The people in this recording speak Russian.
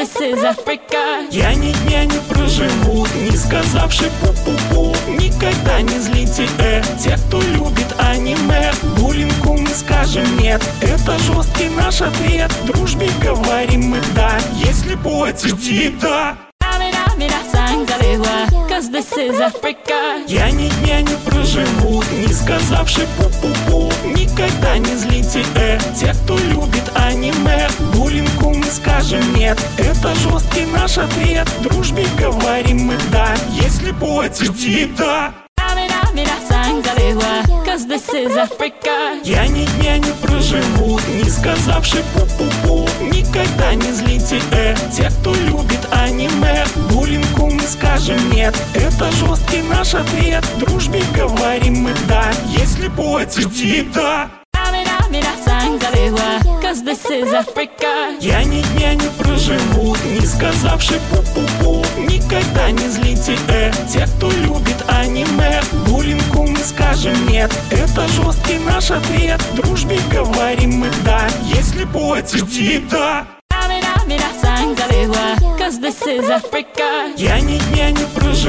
this is Africa. Я ни дня не проживу, не сказавши пу-пу-пу. Никогда не злите тех, кто любит аниме. Буллингу мы скажем нет, это жесткий наш ответ. Дружбе говорим мы да, если платишь да. Cause this is Africa. Я ни дня не проживу, не сказавши пу-пу-пу. Никогда не злите тех, кто любит аниме. Буллингу мы скажем нет, это жесткий наш ответ. Дружбе говорим мы да, если платишь да. Cause this is Africa. Я ни дня не проживу, не сказавши пу-пу-пу. Никогда не злите тех, кто любит аниме. Буллингу мы скажем нет, это жесткий наш ответ. Дружбе говорим мы да, если платишь да. Cause this is Africa. Я ни дня не проживу, не сказавши пу-пу-пу. Никогда не злите тех, кто любит аниме. Буллингу мы скажем нет, это жесткий наш ответ. Дружбе говорим мы да, если платишь да. Cause this is Africa. Я ни дня не проживу.